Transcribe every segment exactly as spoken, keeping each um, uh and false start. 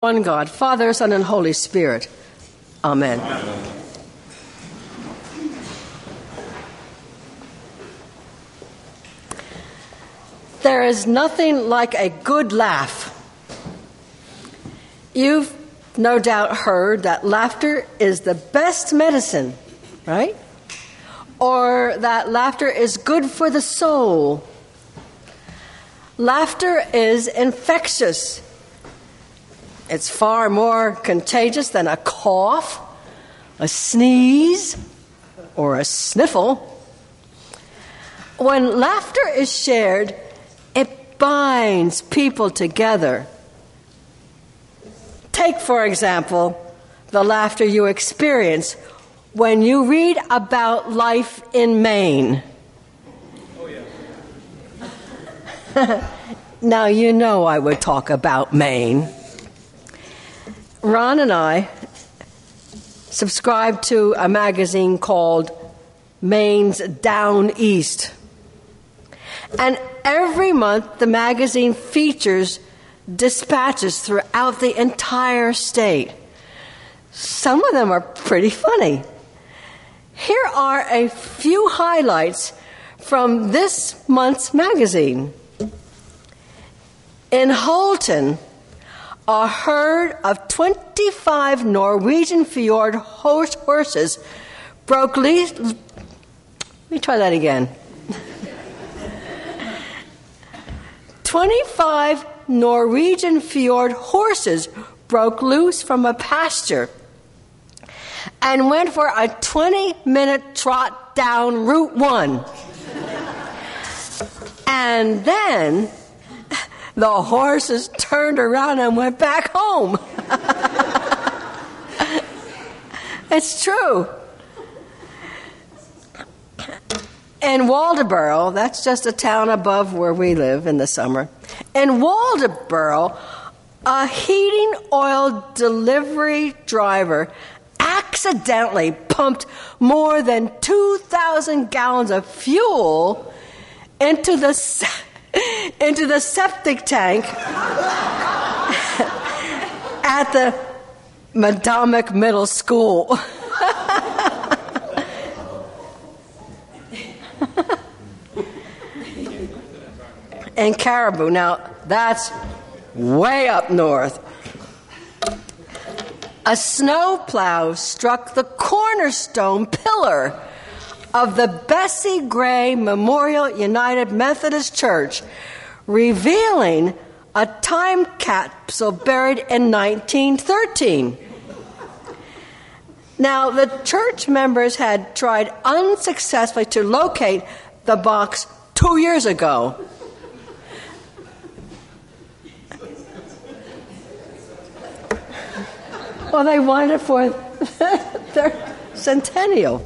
One God, Father, Son, and Holy Spirit. Amen. Amen. There is nothing like a good laugh. You've no doubt heard that laughter is the best medicine, right? Or that laughter is good for the soul. Laughter is infectious. It's far more contagious than a cough, a sneeze, or a sniffle. When laughter is shared, it binds people together. Take, for example, the laughter you experience when you read about life in Maine. Oh, yeah. Now, you know I would talk about Maine. Ron and I subscribe to a magazine called Maine's Down East. And every month, the magazine features dispatches throughout the entire state. Some of them are pretty funny. Here are a few highlights from this month's magazine. In Holton, a herd of twenty-five Norwegian fjord horse horses broke loose. Let me try that again. twenty-five Norwegian fjord horses broke loose from a pasture and went for a twenty-minute trot down Route one. And then the horses turned around and went back home. It's true. In Waldoboro, that's just a town above where we live in the summer. In Waldoboro, a heating oil delivery driver accidentally pumped more than two thousand gallons of fuel into the into the septic tank at the Madomic Middle School. In Caribou, now that's way up north, a snowplow struck the cornerstone pillar of the Bessie Gray Memorial United Methodist Church, revealing a time capsule buried in nineteen thirteen. Now, the church members had tried unsuccessfully to locate the box two years ago. Well, they wanted it for their centennial.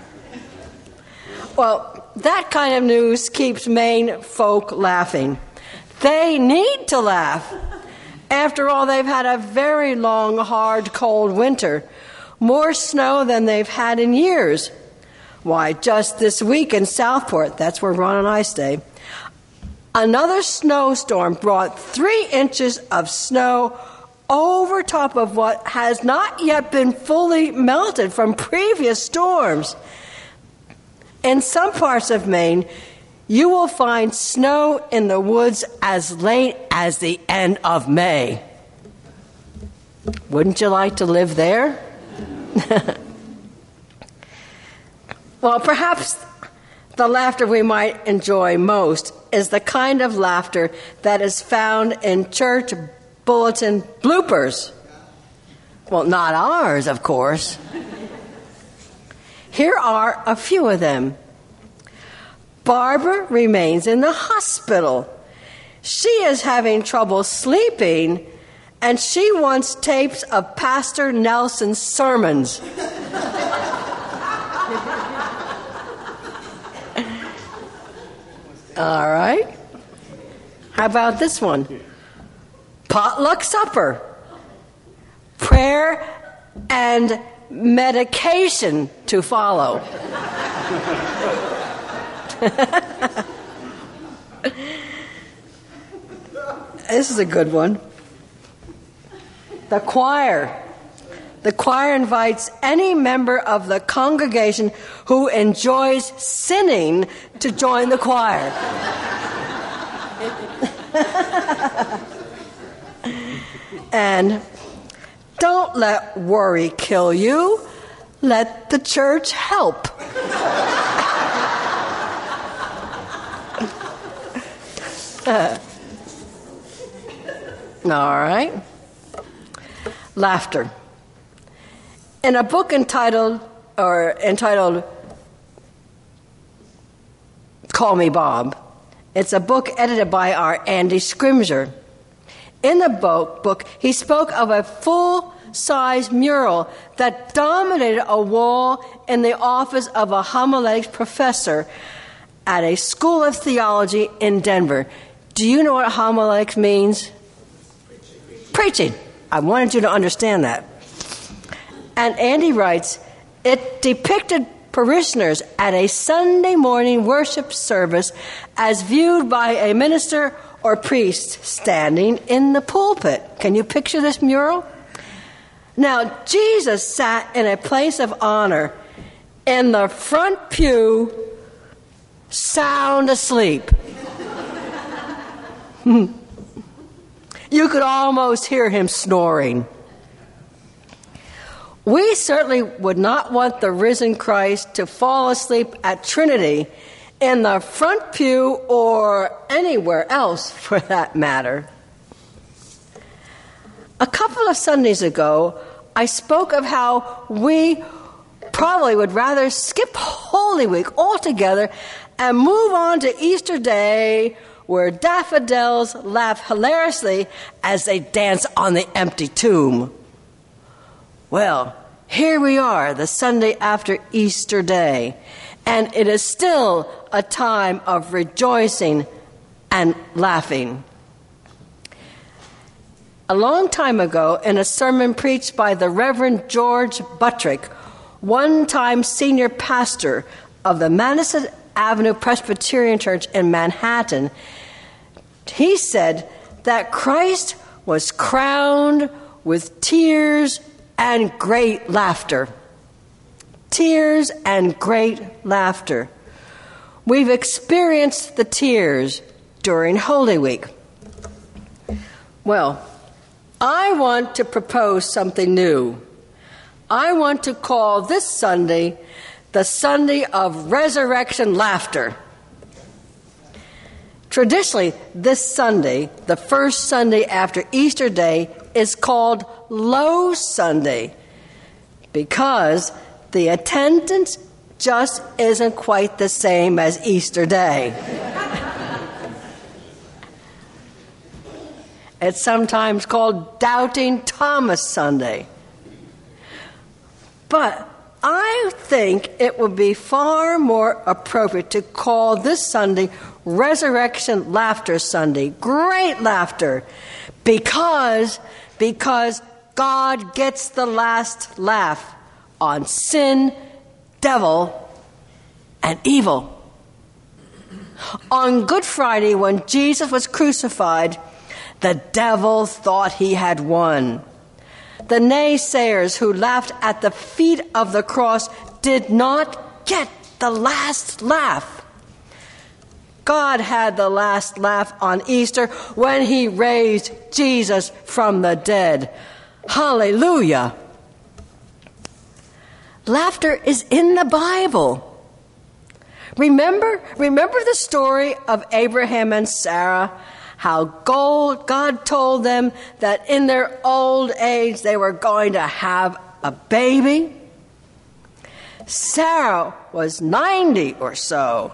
Well, that kind of news keeps Maine folk laughing. They need to laugh. After all, they've had a very long, hard, cold winter. More snow than they've had in years. Why, just this week in Southport, that's where Ron and I stay, another snowstorm brought three inches of snow over top of what has not yet been fully melted from previous storms. In some parts of Maine, you will find snow in the woods as late as the end of May. Wouldn't you like to live there? Well, perhaps the laughter we might enjoy most is the kind of laughter that is found in church bulletin bloopers. Well, not ours, of course. Here are a few of them. Barbara remains in the hospital. She is having trouble sleeping, and she wants tapes of Pastor Nelson's sermons. All right. How about this one? Potluck supper. Prayer and medication to follow. This is a good one. The choir. The choir invites any member of the congregation who enjoys sinning to join the choir. And don't let worry kill you. Let the church help. uh, all right. Laughter. In a book entitled, or entitled, Call Me Bob, it's a book edited by our Andy Scrimger. In the book, book, he spoke of a full-size mural that dominated a wall in the office of a homiletics professor at a school of theology in Denver. Do you know what homiletics means? Preaching. Preaching. I wanted you to understand that. And Andy writes, it depicted parishioners at a Sunday morning worship service as viewed by a minister or priest standing in the pulpit. Can you picture this mural? Now, Jesus sat in a place of honor in the front pew, sound asleep. You could almost hear him snoring. We certainly would not want the risen Christ to fall asleep at Trinity in the front pew or anywhere else for that matter. A couple of Sundays ago, I spoke of how we probably would rather skip Holy Week altogether and move on to Easter Day, where daffodils laugh hilariously as they dance on the empty tomb. Well, here we are, the Sunday after Easter Day, and it is still a time of rejoicing and laughing. A long time ago, in a sermon preached by the Reverend George Buttrick, one-time senior pastor of the Madison Avenue Presbyterian Church in Manhattan, he said that Christ was crowned with tears and great laughter. Tears and great laughter. We've experienced the tears during Holy Week. Well, I want to propose something new. I want to call this Sunday the Sunday of Resurrection Laughter. Traditionally, this Sunday, the first Sunday after Easter Day, is called Low Sunday because the attendance just isn't quite the same as Easter Day. It's sometimes called Doubting Thomas Sunday. But I think it would be far more appropriate to call this Sunday Resurrection Laughter Sunday. Great laughter. Because, because God gets the last laugh on sin, devil, and evil. On Good Friday, when Jesus was crucified, the devil thought he had won. The naysayers who laughed at the feet of the cross did not get the last laugh. God had the last laugh on Easter when he raised Jesus from the dead. Hallelujah. Laughter is in the Bible. Remember, remember the story of Abraham and Sarah? How God told them that in their old age they were going to have a baby? Sarah was ninety or so.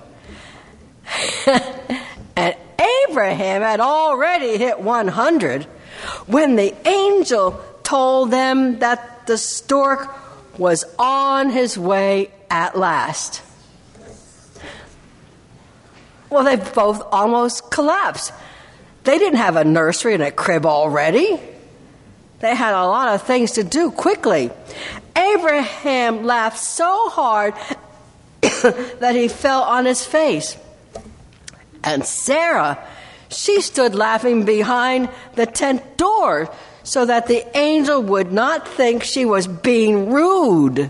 And Abraham had already hit one hundred when the angel told them that the stork was on his way at last. Well, they both almost collapsed. They didn't have a nursery and a crib already. They had a lot of things to do quickly. Abraham laughed so hard that he fell on his face. And Sarah, she stood laughing behind the tent door. so that the angel would not think she was being rude.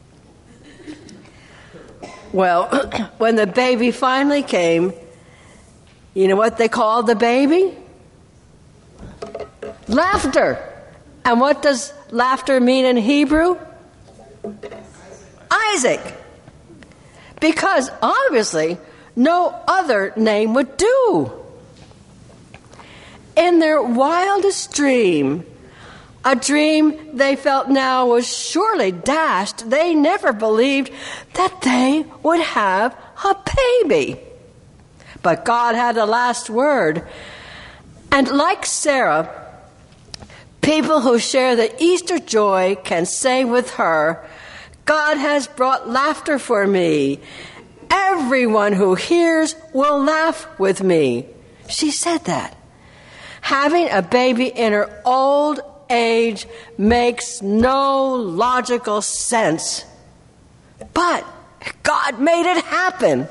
Well, when the baby finally came, you know what they called the baby? Laughter. And what does laughter mean in Hebrew? Isaac. Because obviously no other name would do. In their wildest dream, a dream they felt now was surely dashed, they never believed that they would have a baby. But God had the last word. And like Sarah, people who share the Easter joy can say with her, God has brought laughter for me. Everyone who hears will laugh with me. She said that. Having a baby in her old age makes no logical sense. But God made it happen.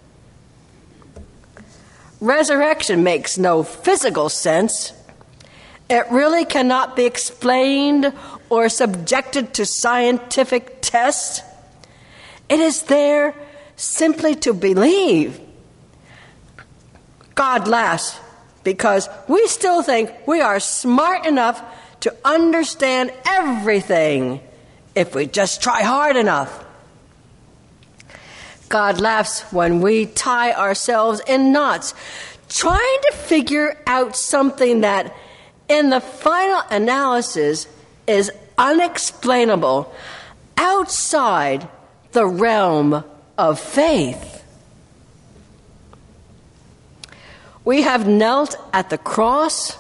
Resurrection makes no physical sense. It really cannot be explained or subjected to scientific tests. It is there simply to believe. God laughs because we still think we are smart enough to understand everything if we just try hard enough. God laughs when we tie ourselves in knots, trying to figure out something that, in the final analysis, is unexplainable, outside the realm of faith. We have knelt at the cross.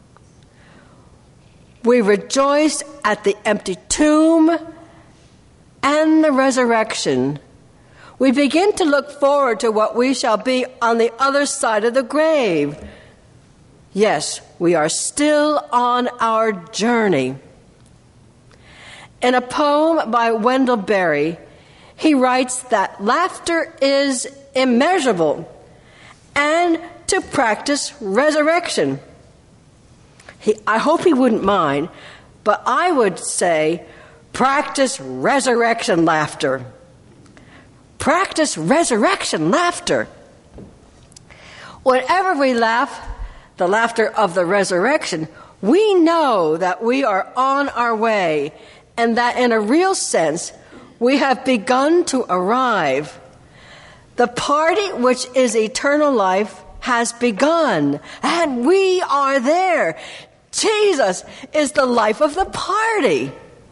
We rejoiced at the empty tomb and the resurrection. We begin to look forward to what we shall be on the other side of the grave. Yes, we are still on our journey. In a poem by Wendell Berry, he writes that laughter is immeasurable and to practice resurrection. He, I hope he wouldn't mind, but I would say practice resurrection laughter. Practice resurrection laughter. Whenever we laugh, the laughter of the resurrection, we know that we are on our way and that in a real sense, we have begun to arrive. The party which is eternal life has begun, and we are there. Jesus is the life of the party.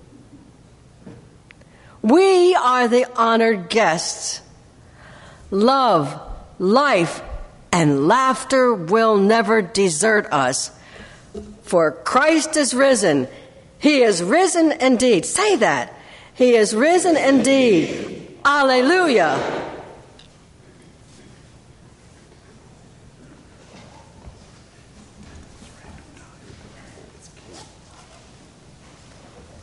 We are the honored guests. Love, life, and laughter will never desert us. For Christ is risen. He is risen indeed. Say that. He is risen indeed. Alleluia.